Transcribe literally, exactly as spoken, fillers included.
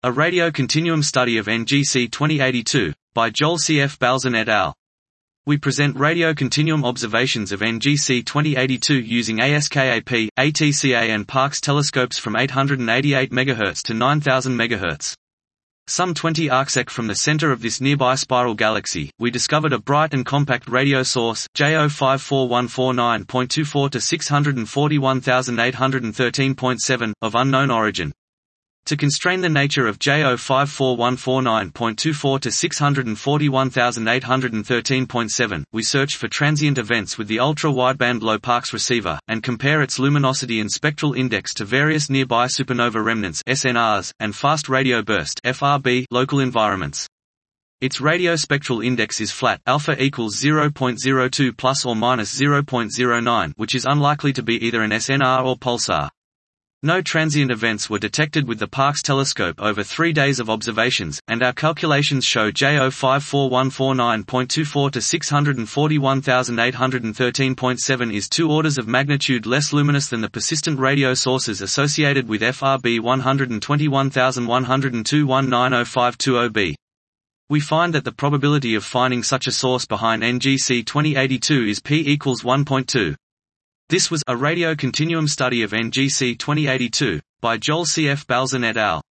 A Radio Continuum Study of N G C twenty eighty-two, by Joel C. F. Balzan et al. We present radio continuum observations of N G C twenty eighty-two using ASKAP, A T C A and Parkes telescopes from eight hundred eighty-eight megahertz to nine thousand megahertz. Some twenty arcsec from the center of this nearby spiral galaxy, we discovered a bright and compact radio source, J O five four one four nine point two four to six hundred forty-one thousand eight hundred thirteen point seven, of unknown origin. To constrain the nature of J O five four one four nine point two four to six hundred forty-one thousand eight hundred thirteen point seven, we searched for transient events with the ultra-wideband low Parkes receiver, and compare its luminosity and spectral index to various nearby supernova remnants S N Rs, and fast radio burst F R B local environments. Its radio spectral index is flat, alpha equals zero point zero two plus or minus zero point zero nine, which is unlikely to be either an S N R or pulsar. No transient events were detected with the Parkes telescope over three days of observations, and our calculations show J O five four one four nine point two four to six hundred forty-one thousand eight hundred thirteen point seven is two orders of magnitude less luminous than the persistent radio sources associated with F R B one hundred twenty-one thousand one hundred two one nine zero five two zero b. We find that the probability of finding such a source behind N G C twenty eighty-two is p equals one point two. This was a Radio Continuum Study of N G C twenty eighty-two, by Joel C. F. Balzan et al.